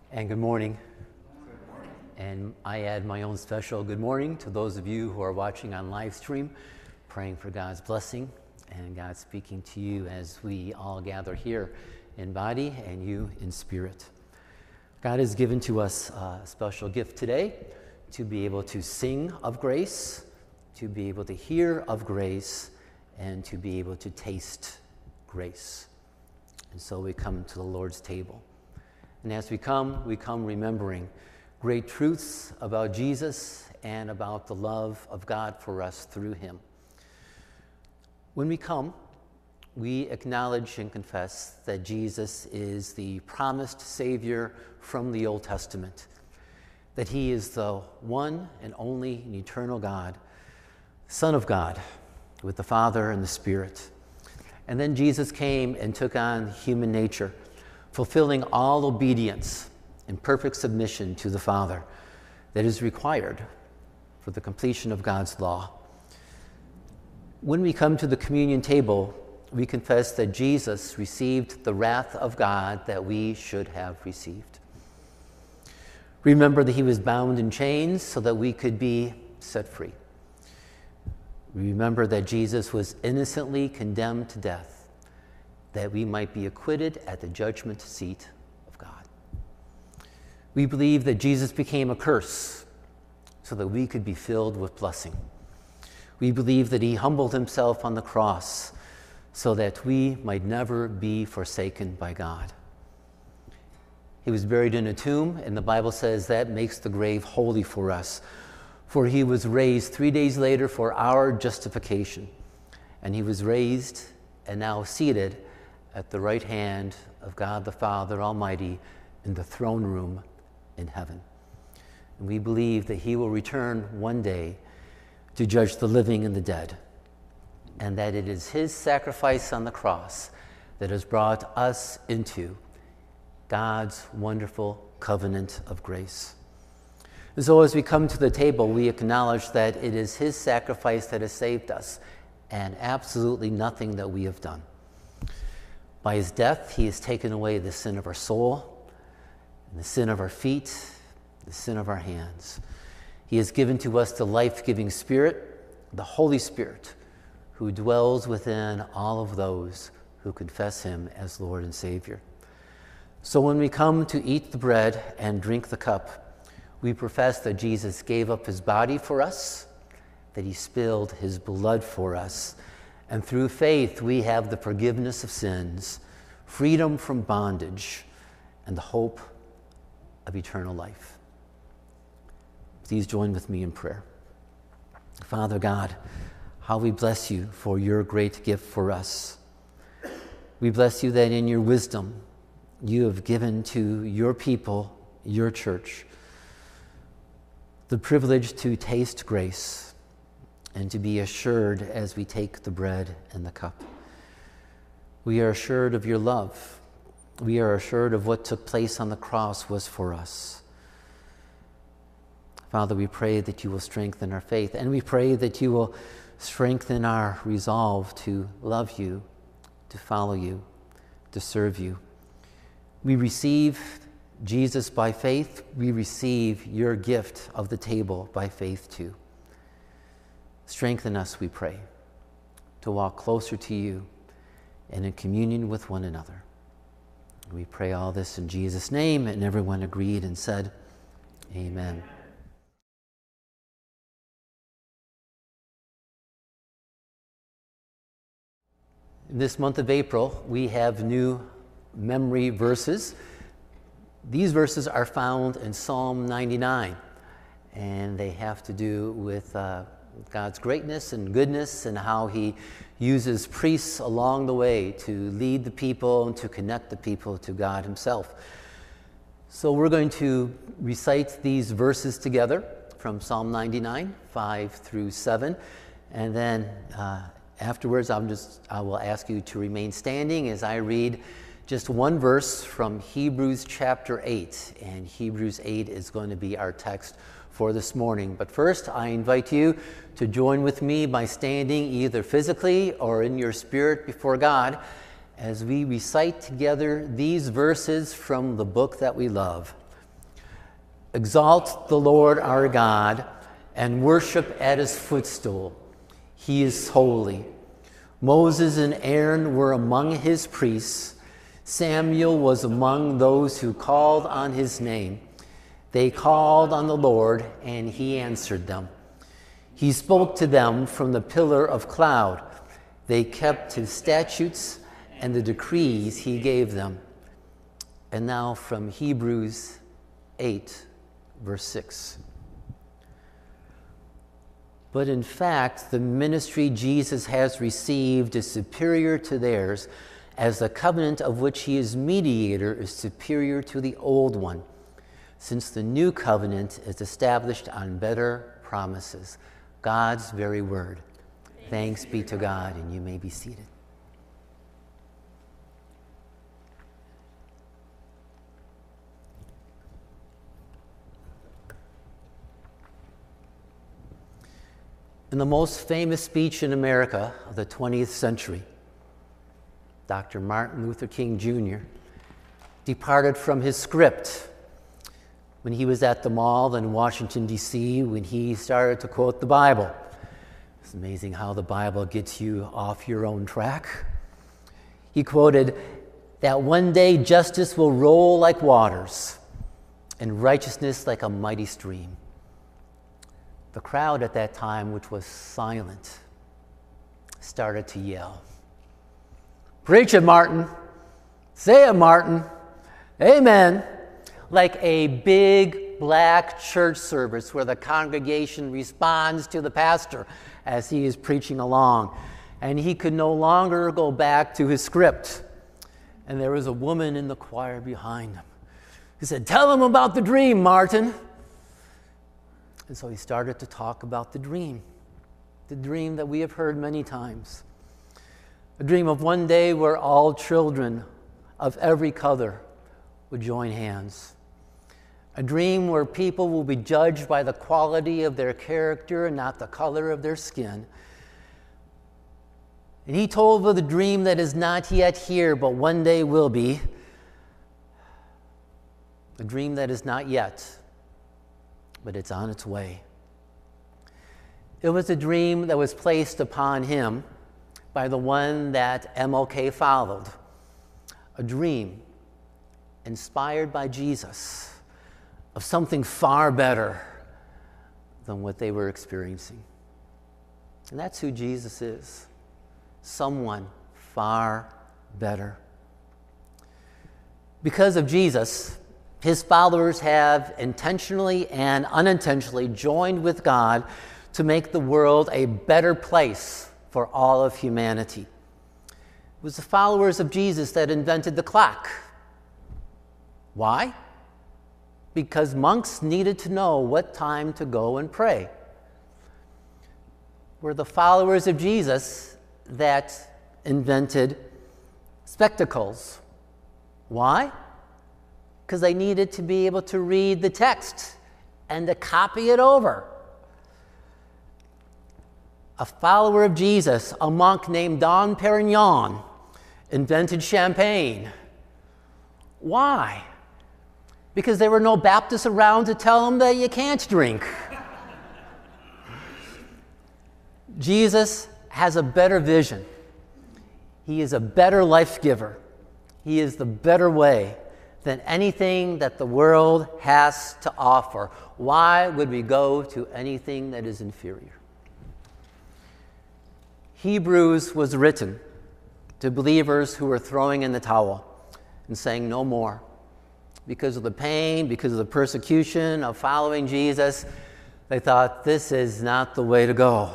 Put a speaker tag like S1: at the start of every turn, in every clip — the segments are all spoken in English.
S1: And good morning. And I add my own special good morning to those of you who are watching on live stream, praying for God's blessing and God speaking to you as we all gather here in body and you in spirit. God has given to us a special gift today to be able to sing of grace, to be able to hear of grace, and to be able to taste grace. And so we come to the Lord's table. And as we come remembering great truths about Jesus and about the love of God for us through him. When we come, we acknowledge and confess that Jesus is the promised Savior from the Old Testament, that he is the one and only and eternal God, Son of God, with the Father and the Spirit. And then Jesus came and took on human nature, fulfilling all obedience and perfect submission to the Father that is required for the completion of God's law. When we come to the communion table, we confess that Jesus received the wrath of God that we should have received. Remember that he was bound in chains so that we could be set free. Remember that Jesus was innocently condemned to death, that we might be acquitted at the judgment seat of God. We believe that Jesus became a curse so that we could be filled with blessing. We believe that he humbled himself on the cross so that we might never be forsaken by God. He was buried in a tomb, and the Bible says that makes the grave holy for us, for he was raised 3 days later for our justification. And he was raised and now seated at the right hand of God the Father Almighty in the throne room in heaven. And we believe that he will return one day to judge the living and the dead, and that it is his sacrifice on the cross that has brought us into God's wonderful covenant of grace. And so as we come to the table, we acknowledge that it is his sacrifice that has saved us, and absolutely nothing that we have done. By his death, he has taken away the sin of our soul, and the sin of our feet, the sin of our hands. He has given to us the life-giving Spirit, the Holy Spirit, who dwells within all of those who confess him as Lord and Savior. So when we come to eat the bread and drink the cup, we profess that Jesus gave up his body for us, that he spilled his blood for us, and through faith, we have the forgiveness of sins, freedom from bondage, and the hope of eternal life. Please join with me in prayer. Father God, how we bless you for your great gift for us. We bless you that in your wisdom, you have given to your people, your church, the privilege to taste grace and to be assured as we take the bread and the cup. We are assured of your love. We are assured of what took place on the cross was for us. Father, we pray that you will strengthen our faith, and we pray that you will strengthen our resolve to love you, to follow you, to serve you. We receive Jesus by faith. We receive your gift of the table by faith too. Strengthen us, we pray, to walk closer to you and in communion with one another. We pray all this in Jesus' name, and everyone agreed and said, Amen. In this month of April, we have new memory verses. These verses are found in Psalm 99, and they have to do with God's greatness and goodness and how he uses priests along the way to lead the people and to connect the people to God himself. So we're going to recite these verses together from Psalm 99, 5 through 7, and then afterwards I will ask you to remain standing as I read just one verse from Hebrews chapter 8, and Hebrews 8 is going to be our text for this morning. But first, I invite you to join with me by standing either physically or in your spirit before God as we recite together these verses from the book that we love, Exalt the Lord our God and worship at his footstool. He is holy. Moses and Aaron were among his priests. Samuel was among those who called on his name. They called on the Lord, and he answered them. He spoke to them from the pillar of cloud. They kept his statutes and the decrees he gave them. And now from Hebrews 8, verse 6. But in fact, the ministry Jesus has received is superior to theirs, as the covenant of which he is mediator is superior to the old one, since the new covenant is established on better promises. God's very word. Thanks be to God, and you may be seated. In the most famous speech in America of the 20th century, Dr. Martin Luther King Jr. departed from his script when he was at the mall in Washington, D.C., when he started to quote the Bible. It's amazing how the Bible gets you off your own track. He quoted that one day justice will roll like waters and righteousness like a mighty stream. The crowd at that time, which was silent, started to yell, "Preach it, Martin. Say it, Martin. Amen." Like a big black church service where the congregation responds to the pastor as he is preaching along. And he could no longer go back to his script. And there was a woman in the choir behind him who said, "Tell him about the dream, Martin." And so he started to talk about the dream that we have heard many times. A dream of one day where all children of every color would join hands. A dream where people will be judged by the quality of their character and not the color of their skin. And he told of the dream that is not yet here, but one day will be. A dream that is not yet, but it's on its way. It was a dream that was placed upon him by the one that MLK followed. A dream inspired by Jesus of something far better than what they were experiencing. And that's who Jesus is. Someone far better. Because of Jesus, his followers have intentionally and unintentionally joined with God to make the world a better place for all of humanity. It was the followers of Jesus that invented the clock. Why? Because monks needed to know what time to go and pray. We're the followers of Jesus that invented spectacles. Why? Because they needed to be able to read the text and to copy it over. A follower of Jesus, a monk named Dom Perignon, invented champagne. Why? Because there were no Baptists around to tell him that you can't drink. Jesus has a better vision. He is a better life giver. He is the better way than anything that the world has to offer. Why would we go to anything that is inferior? Hebrews was written to believers who were throwing in the towel and saying no more. Because of the pain, because of the persecution of following Jesus, they thought this is not the way to go.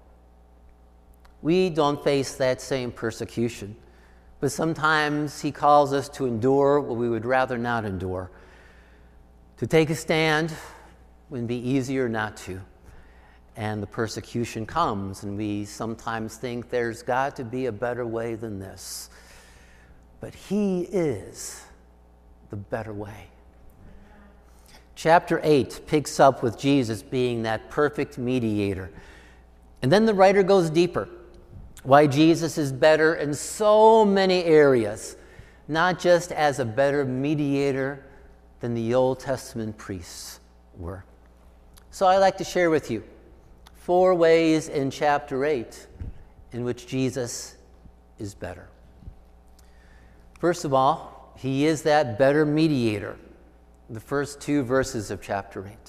S1: We don't face that same persecution, but sometimes he calls us to endure what we would rather not endure, to take a stand when it would be easier not to. And the persecution comes, and we sometimes think there's got to be a better way than this. But he is the better way. Chapter 8 picks up with Jesus being that perfect mediator. And then the writer goes deeper. Why Jesus is better in so many areas, not just as a better mediator than the Old Testament priests, were. So I'd like to share with you 4 ways in chapter 8 in which Jesus is better. First of all, he is that better mediator. The first 2 verses of chapter 8.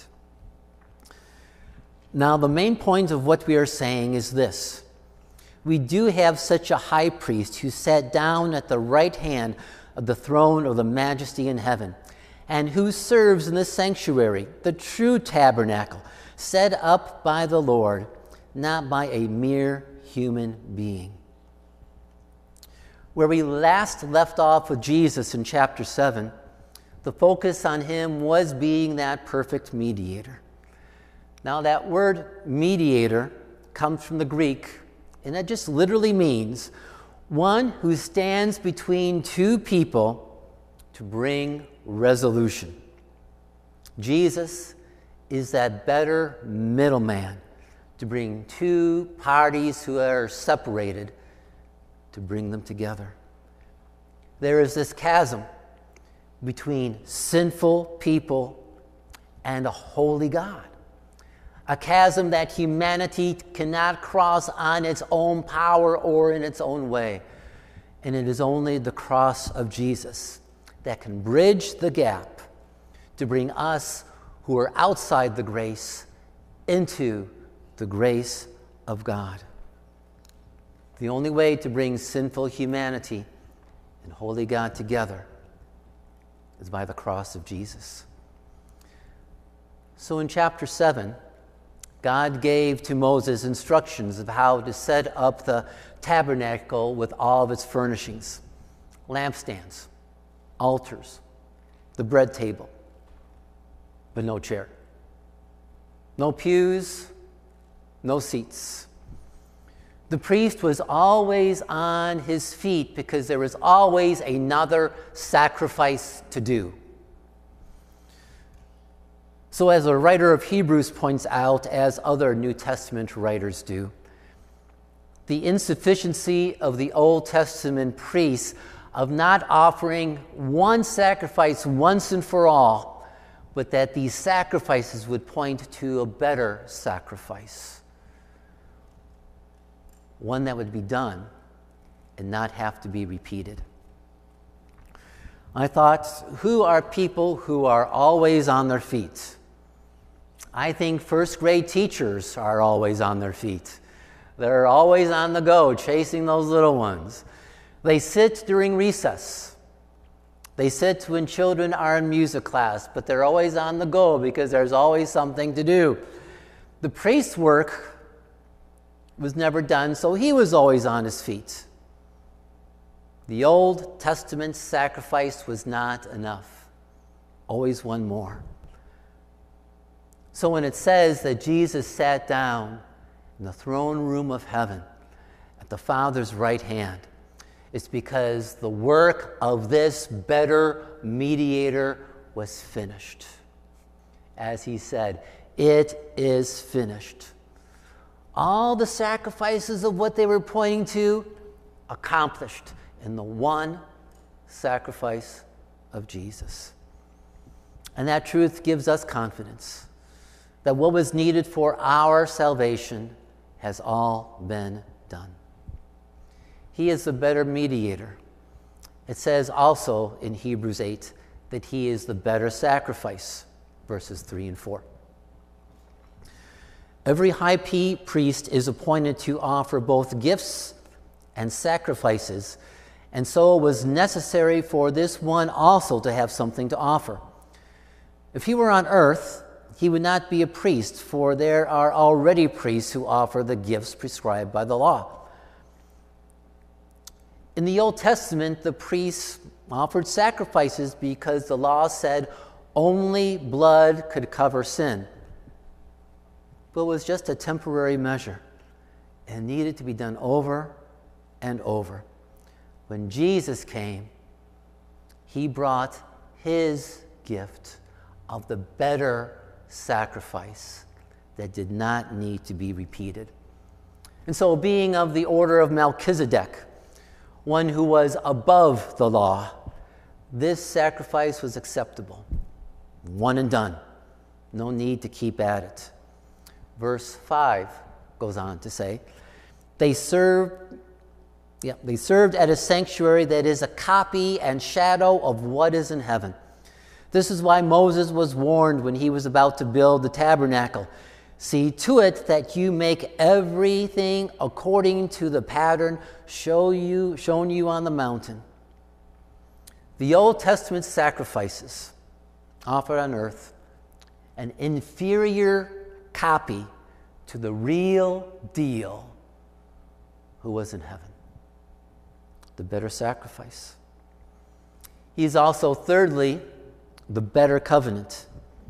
S1: Now, the main point of what we are saying is this. We do have such a high priest who sat down at the right hand of the throne of the majesty in heaven, and who serves in the sanctuary, the true tabernacle, set up by the Lord, not by a mere human being. Where we last left off with Jesus in chapter 7, the focus on him was being that perfect mediator. Now, that word mediator comes from the Greek, and that just literally means one who stands between 2 people to bring resolution. Jesus is that better middleman to bring 2 parties who are separated, to bring them together. There is this chasm between sinful people and a holy God. A chasm that humanity cannot cross on its own power or in its own way. And it is only the cross of Jesus that can bridge the gap to bring us who are outside the grace into the grace of God. The only way to bring sinful humanity and holy God together is by the cross of Jesus. So in chapter 7, God gave to Moses instructions of how to set up the tabernacle with all of its furnishings, lampstands, altars, the bread table, but no chair, no pews, no seats. The priest was always on his feet because there was always another sacrifice to do. So as a writer of Hebrews points out, as other New Testament writers do, the insufficiency of the Old Testament priests of not offering one sacrifice once and for all, but that these sacrifices would point to a better sacrifice. One that would be done and not have to be repeated. I thought, who are people who are always on their feet? I think first grade teachers are always on their feet. They're always on the go, chasing those little ones. They sit during recess. They sit when children are in music class, but they're always on the go because there's always something to do. The priest's work was never done, so he was always on his feet. The Old Testament sacrifice was not enough. Always one more. So when it says that Jesus sat down in the throne room of heaven at the Father's right hand, it's because the work of this better mediator was finished. As he said, it is finished. All the sacrifices of what they were pointing to accomplished in the one sacrifice of Jesus. And that truth gives us confidence that what was needed for our salvation has all been done. He is the better mediator. It says also in Hebrews 8 that he is the better sacrifice, verses 3 and 4. Every high priest is appointed to offer both gifts and sacrifices, and so it was necessary for this one also to have something to offer. If he were on earth, he would not be a priest, for there are already priests who offer the gifts prescribed by the law. In the Old Testament, the priests offered sacrifices because the law said only blood could cover sin. But it was just a temporary measure and needed to be done over and over. When Jesus came, he brought his gift of the better sacrifice that did not need to be repeated. And so, being of the order of Melchizedek, one who was above the law, this sacrifice was acceptable. One and done. No need to keep at it. Verse 5 goes on to say, they served at a sanctuary that is a copy and shadow of what is in heaven. This is why Moses was warned when he was about to build the tabernacle. See to it that you make everything according to the pattern shown you on the mountain. The Old Testament sacrifices offered on earth, an inferior copy to the real deal who was in heaven. The better sacrifice. He is also, thirdly, the better covenant.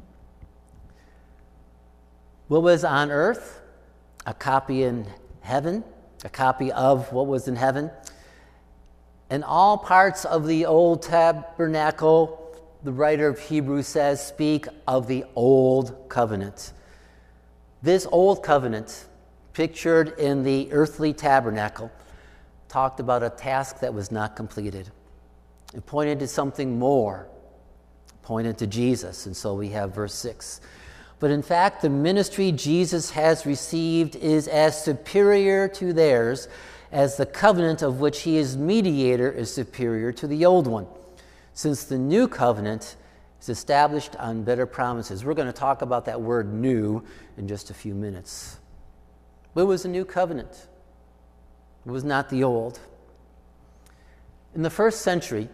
S1: What was on earth? A copy in heaven, a copy of what was in heaven. And all parts of the old tabernacle, the writer of Hebrews says, speak of the old covenant. This old covenant, pictured in the earthly tabernacle, talked about a task that was not completed. It pointed to something more, pointed to Jesus, and so we have verse 6. But in fact, the ministry Jesus has received is as superior to theirs as the covenant of which he is mediator is superior to the old one, since the new covenant is established on better promises. We're going to talk about that word new in just a few minutes. But it was a new covenant. It was not the old. In the first century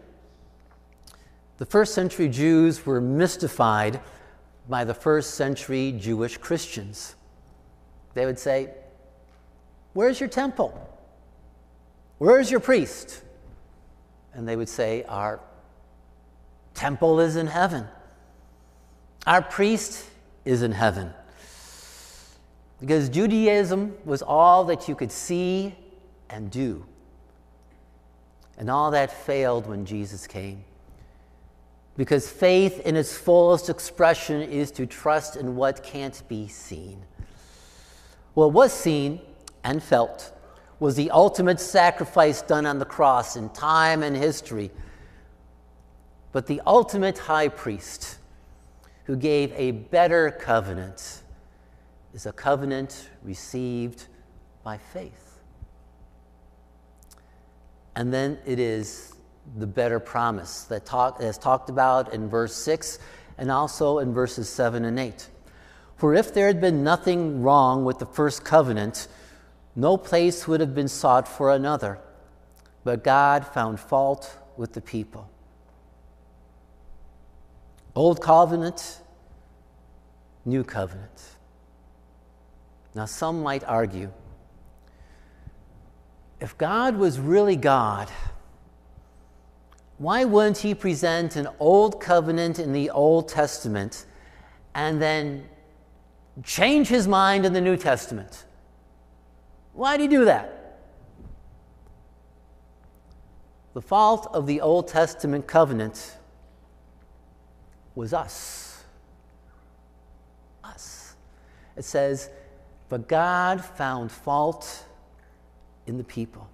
S1: Jews were mystified by the first century Jewish Christians. They would say, where's your temple? Where's your priest? And they would say, our temple is in heaven. Our priest is in heaven. Because Judaism was all that you could see and do. And all that failed when Jesus came. Because faith in its fullest expression is to trust in what can't be seen. What was seen and felt was the ultimate sacrifice done on the cross in time and history. But the ultimate high priest who gave a better covenant is a covenant received by faith. And then it is the better promise that is talked about in verse 6 and also in verses 7 and 8. For if there had been nothing wrong with the first covenant, no place would have been sought for another. But God found fault with the people. Old covenant, new covenant. Now some might argue, if God was really God, why wouldn't he present an old covenant in the Old Testament and then change his mind in the New Testament? Why did he do that? The fault of the Old Testament covenant was us. Us. It says, but God found fault in the people.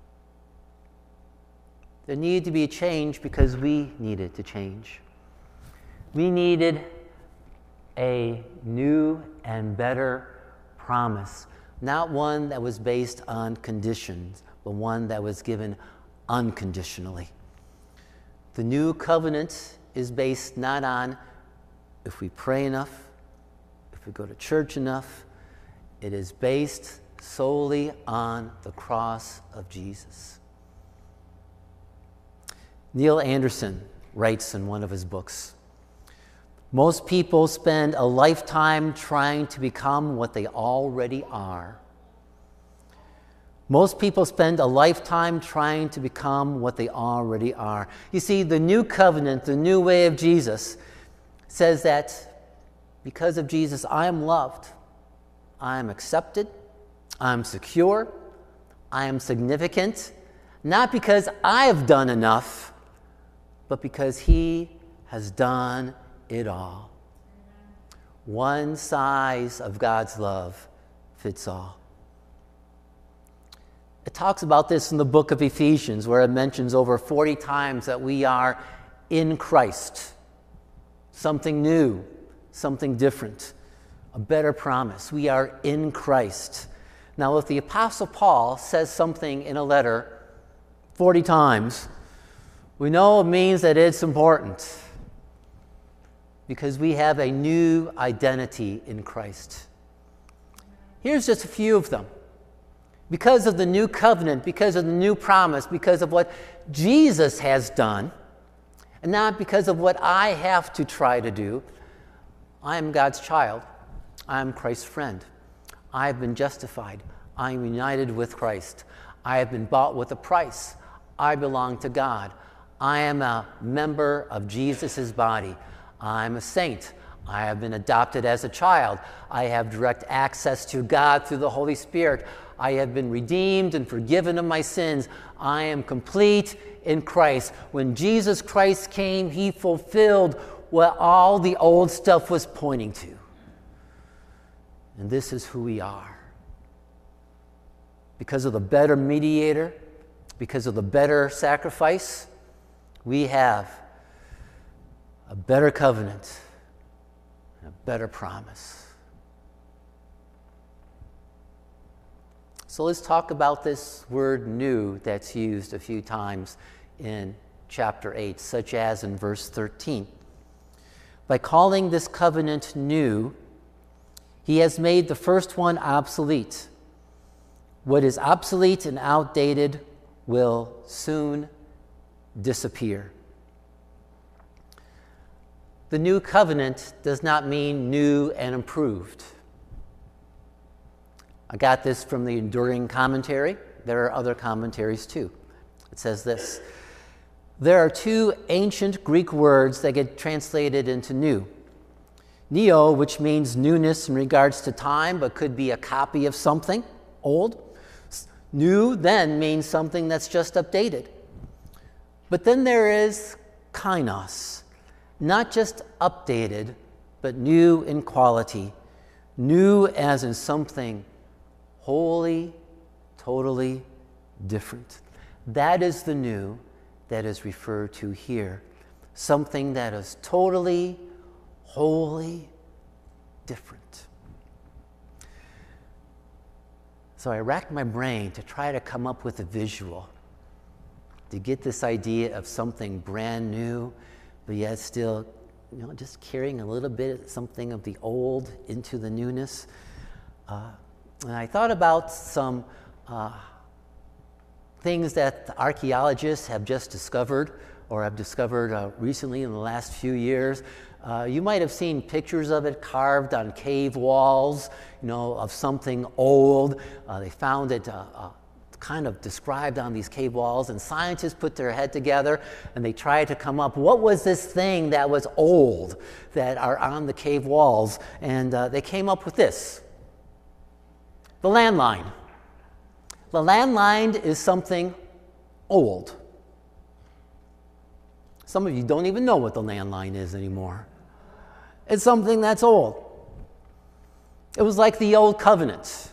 S1: There needed to be a change because we needed to change. We needed a new and better promise, not one that was based on conditions, but one that was given unconditionally. The new covenant is based not on if we pray enough, if we go to church enough. It is based solely on the cross of Jesus. Neil Anderson writes in one of his books, most people spend a lifetime trying to become what they already are. Most people spend a lifetime trying to become what they already are. You see, the new covenant, the new way of Jesus, says that because of Jesus, I am loved, I am accepted, I am secure, I am significant, not because I have done enough, but because he has done it all. One size of God's love fits all. It talks about this in the book of Ephesians, where it mentions over 40 times that we are in Christ. Something new, something different, a better promise. We are in Christ. Now, if the Apostle Paul says something in a letter 40 times, we know it means that it's important because we have a new identity in Christ. Here's just a few of them. Because of the new covenant, because of the new promise, because of what Jesus has done, and not because of what I have to try to do, I am God's child. I am Christ's friend. I have been justified. I am united with Christ. I have been bought with a price. I belong to God. I am a member of Jesus' body. I'm a saint. I have been adopted as a child. I have direct access to God through the Holy Spirit. I have been redeemed and forgiven of my sins. I am complete in Christ. When Jesus Christ came, he fulfilled what all the old stuff was pointing to. And this is who we are. Because of the better mediator, because of the better sacrifice, we have a better covenant, a better promise. So let's talk about this word new that's used a few times in chapter 8, such as in verse 13. By calling this covenant new, he has made the first one obsolete. What is obsolete and outdated will soon disappear. The new covenant does not mean new and improved. I got this from the Enduring Commentary. There are other commentaries too. It says this: there are two ancient Greek words that get translated into new. Neo, which means newness in regards to time, but could be a copy of something old. New then means something that's just updated. But then there is kainos, not just updated, but new in quality. New as in something wholly, totally different. That is the new that is referred to here. Something that is totally, wholly different. So I racked my brain to try to come up with a visual, to get this idea of something brand new, but yet still, just carrying a little bit something of the old into the newness. And I thought about some things that the archaeologists have just discovered or have discovered recently in the last few years. You might have seen pictures of it carved on cave walls, of something old. They found it kind of described on these cave walls, and scientists put their head together and they tried to come up, what was this thing that was old that are on the cave walls? And they came up with this: the landline. The landline is something old. Some of you don't even know what the landline is anymore. It's something that's old. It was like the old covenant.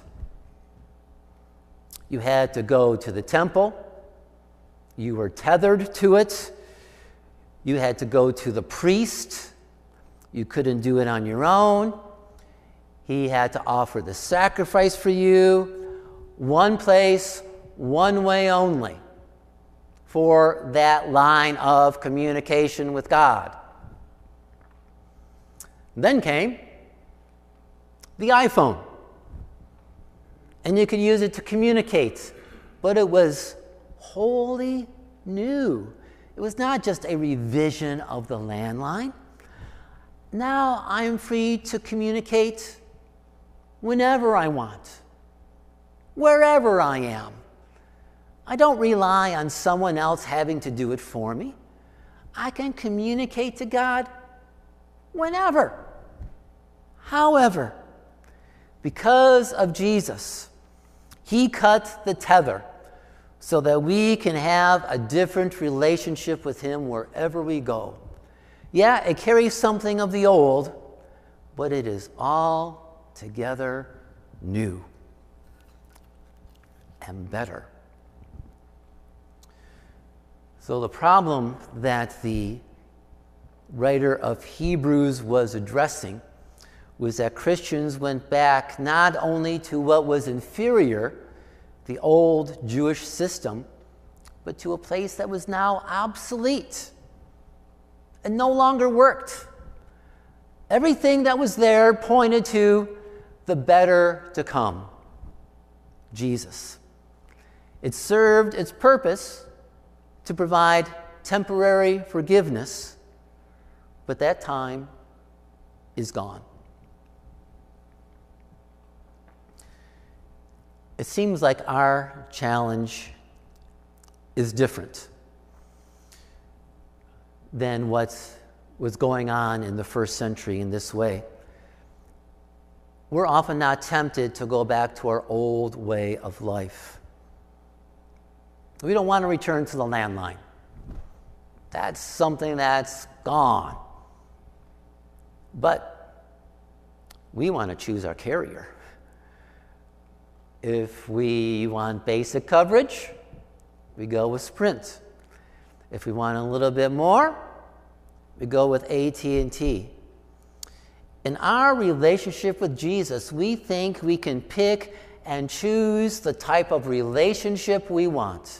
S1: You had to go to the temple. You were tethered to it. You had to go to the priest. You couldn't do it on your own. He had to offer the sacrifice for you. One place, one way only for that line of communication with God. Then came the iPhone. And you could use it to communicate, but it was wholly new. It was not just a revision of the landline. Now I'm free to communicate whenever I want, wherever I am. I don't rely on someone else having to do it for me. I can communicate to God whenever, however. Because of Jesus, he cut the tether so that we can have a different relationship with him wherever we go. Yeah, it carries something of the old, but it is all together new and better. So the problem that the writer of Hebrews was addressing was that Christians went back not only to what was inferior, the old Jewish system, but to a place that was now obsolete and no longer worked. Everything that was there pointed to the better to come, Jesus. It served its purpose to provide temporary forgiveness, but that time is gone. It seems like our challenge is different than what was going on in the first century in this way. We're often not tempted to go back to our old way of life. We don't want to return to the landline. That's something that's gone. But we want to choose our carrier. If we want basic coverage, we go with Sprint. If we want a little bit more, we go with AT&T. In our relationship with Jesus, we think we can pick and choose the type of relationship we want.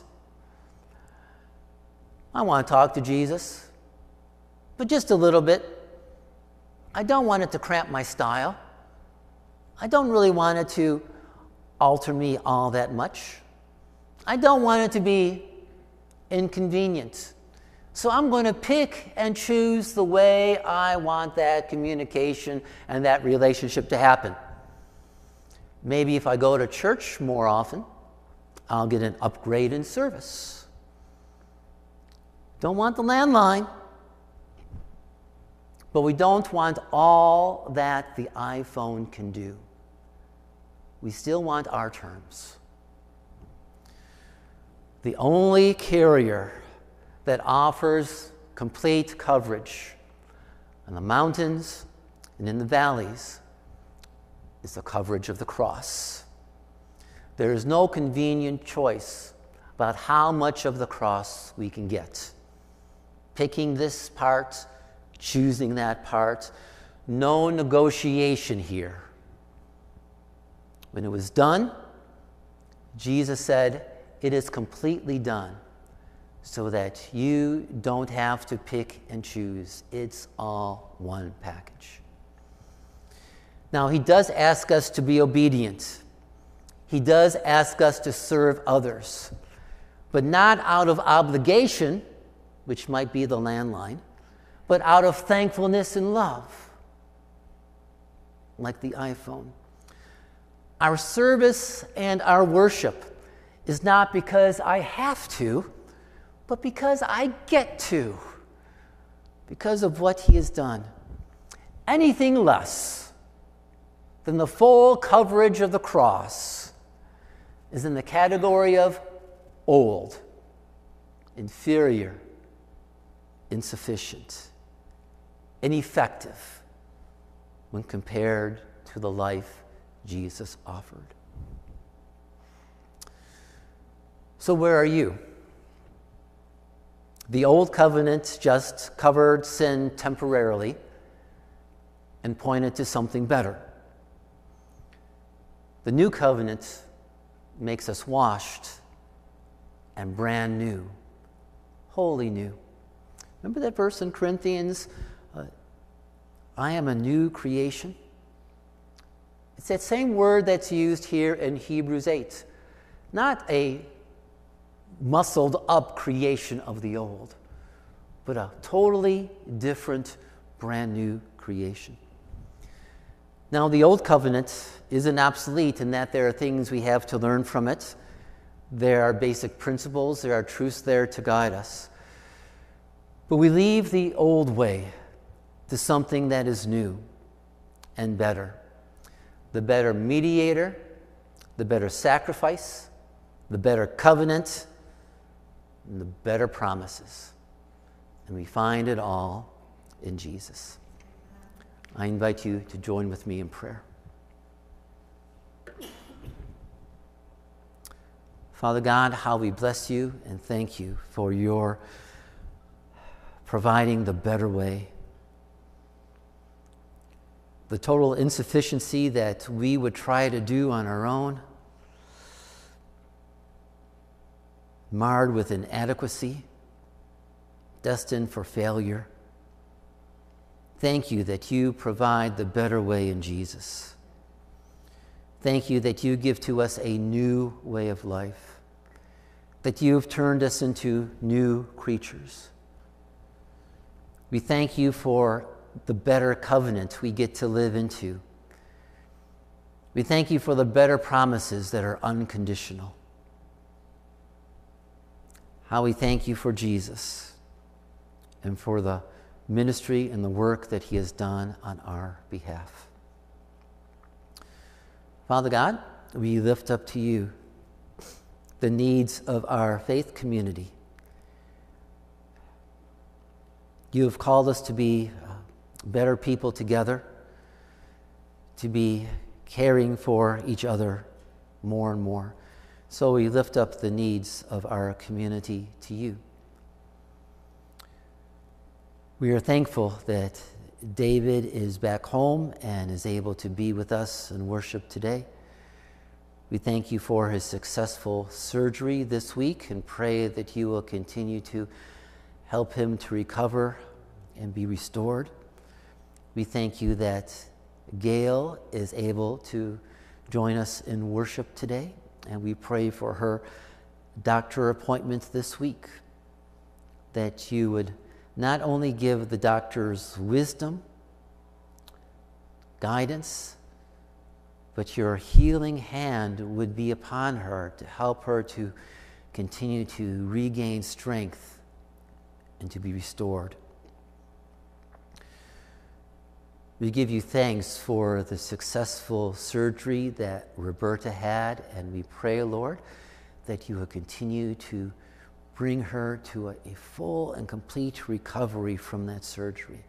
S1: I want to talk to Jesus, but just a little bit. I don't want it to cramp my style. I don't really want it to alter me all that much. I don't want it to be inconvenient. So I'm going to pick and choose the way I want that communication and that relationship to happen. Maybe if I go to church more often, I'll get an upgrade in service. Don't want the landline, but we don't want all that the iPhone can do. We still want our terms. The only carrier that offers complete coverage on the mountains and in the valleys is the coverage of the cross. There is no convenient choice about how much of the cross we can get. Picking this part, choosing that part, no negotiation here. When it was done, Jesus said, "It is completely done," so that you don't have to pick and choose. It's all one package. Now, he does ask us to be obedient. He does ask us to serve others, but not out of obligation, which might be the landline, but out of thankfulness and love, like the iPhone. Our service and our worship is not because I have to, but because I get to, because of what he has done. Anything less than the full coverage of the cross is in the category of old, inferior, insufficient, ineffective when compared to the life Jesus offered. So where are you? The old covenant just covered sin temporarily and pointed to something better. The new covenant makes us washed and brand new, wholly new. Remember that verse in Corinthians, I am a new creation? It's that same word that's used here in Hebrews 8. Not a muscled up creation of the old, but a totally different, brand new creation. Now, the old covenant isn't obsolete in that there are things we have to learn from it. There are basic principles, there are truths there to guide us. But we leave the old way to something that is new and better. The better mediator, the better sacrifice, the better covenant, and the better promises. And we find it all in Jesus. I invite you to join with me in prayer. Father God, how we bless you and thank you for your providing the better way. the total insufficiency that we would try to do on our own, marred with inadequacy, destined for failure. Thank you that you provide the better way in Jesus. Thank you that you give to us a new way of life, that you have turned us into new creatures. We thank you for the better covenant we get to live into. We thank you for the better promises that are unconditional. How we thank you for Jesus and for the ministry and the work that he has done on our behalf. Father God, we lift up to you the needs of our faith community. You have called us to be better people together, to be caring for each other more and more. So we lift up the needs of our community to you. We are thankful that David is back home and is able to be with us and worship today. We thank you for his successful surgery this week and pray that you will continue to help him to recover and be restored. We thank you that Gail is able to join us in worship today, and we pray for her doctor appointment this week, that you would not only give the doctors wisdom, guidance, but your healing hand would be upon her to help her to continue to regain strength and to be restored. We give you thanks for the successful surgery that Roberta had, and we pray, Lord, that you will continue to bring her to a full and complete recovery from that surgery.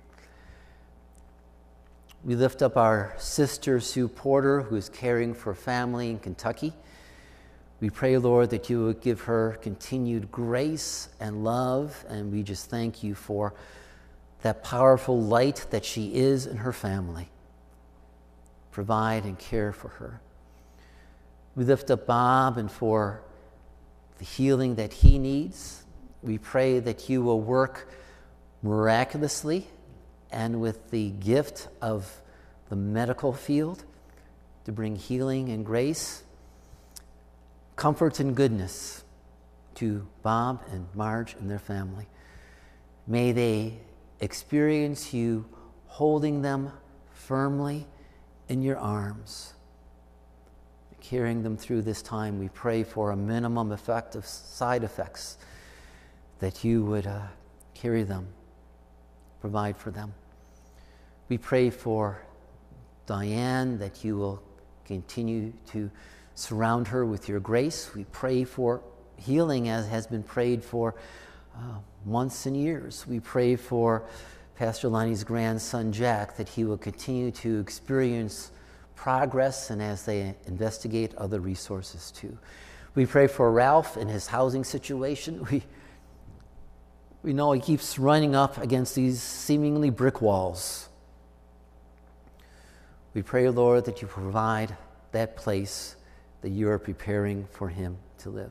S1: We lift up our sister Sue Porter, who is caring for family in Kentucky. We pray, Lord, that you would give her continued grace and love, and we just thank you for that powerful light that she is in her family. Provide and care for her. We lift up Bob and for the healing that he needs. We pray that you will work miraculously and with the gift of the medical field to bring healing and grace, comfort and goodness to Bob and Marge and their family. May they experience you holding them firmly in your arms, carrying them through this time. We pray for a minimum effect of side effects, that you would carry them, provide for them. We pray for Diane, that you will continue to surround her with your grace. We pray for healing as has been prayed for months and years. We pray for Pastor Lonnie's grandson, Jack, that he will continue to experience progress and as they investigate other resources too. We pray for Ralph and his housing situation. We know he keeps running up against these seemingly brick walls. We pray, Lord, that you provide that place that you are preparing for him to live.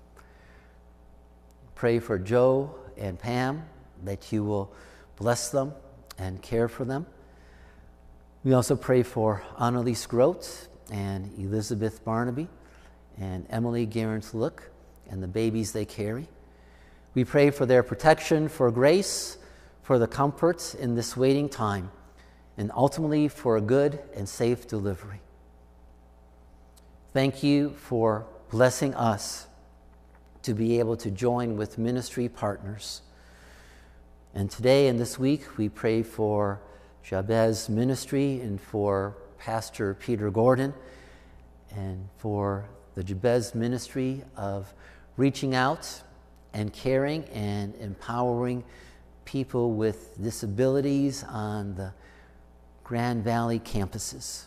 S1: Pray for Joe and Pam, that you will bless them and care for them. We also pray for Annalise Grote and Elizabeth Barnaby and Emily Garrett-Look and the babies they carry. We pray for their protection, for grace, for the comfort in this waiting time, and ultimately for a good and safe delivery. Thank you for blessing us to be able to join with ministry partners. And today and this week, we pray for Jabez Ministry and for Pastor Peter Gordon and for the Jabez Ministry of reaching out and caring and empowering people with disabilities on the Grand Valley campuses.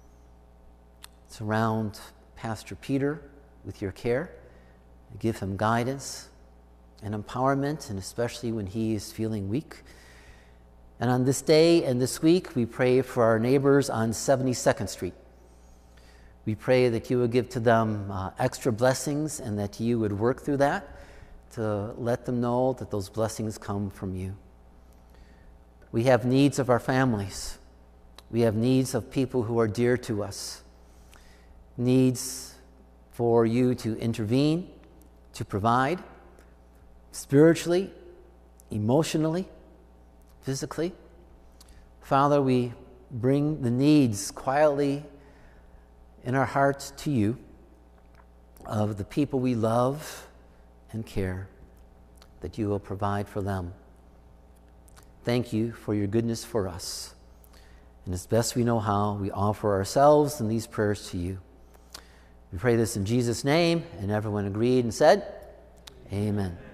S1: Surround Pastor Peter with your care. Give him guidance and empowerment, and especially when he is feeling weak. And on this day and this week, we pray for our neighbors on 72nd Street. We pray that you would give to them extra blessings and that you would work through that to let them know that those blessings come from you. We have needs of our families. We have needs of people who are dear to us. Needs for you to intervene, to provide spiritually, emotionally, physically. Father, we bring the needs quietly in our hearts to you of the people we love and care, that you will provide for them. Thank you for your goodness for us. And as best we know how, we offer ourselves and these prayers to you. We pray this in Jesus' name, and everyone agreed and said, Amen.